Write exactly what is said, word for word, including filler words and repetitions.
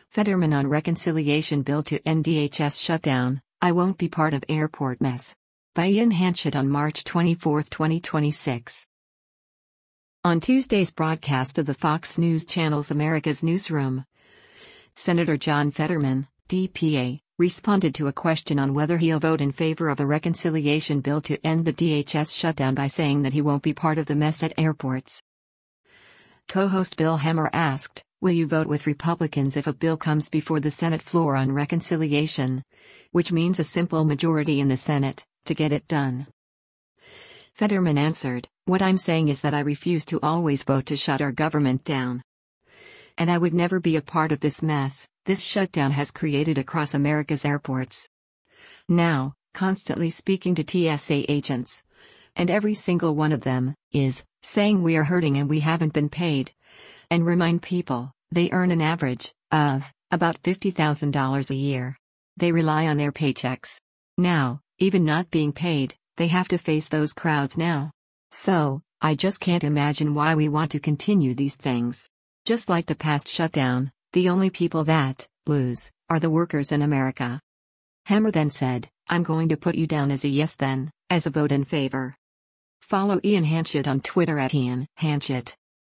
Fetterman on reconciliation bill to end D H S shutdown, I won't be part of airport mess. By Ian Hanchett on March twenty-fourth, twenty twenty-six. On Tuesday's broadcast of the Fox News Channel's America's Newsroom, Senator John Fetterman, D P A, responded to a question on whether he'll vote in favor of a reconciliation bill to end the D H S shutdown by saying that he won't be part of the mess at airports. Co-host Bill Hemmer asked, "Will you vote with Republicans if a bill comes before the Senate floor on reconciliation, which means a simple majority in the Senate, to get it done?" Fetterman answered, "What I'm saying is that I refuse to always vote to shut our government down. And I would never be a part of this mess this shutdown has created across America's airports. Now, constantly speaking to T S A agents, and every single one of them is saying we are hurting and we haven't been paid, and remind people they earn an average of about fifty thousand dollars a year. They rely on their paychecks. Now, even not being paid, they have to face those crowds now. So, I just can't imagine why we want to continue these things. Just like the past shutdown, the only people that lose are the workers in America." Hemmer then said, "I'm going to put you down as a yes then, as a vote in favor." Follow Ian Hanchett on Twitter at Ian Hanchett.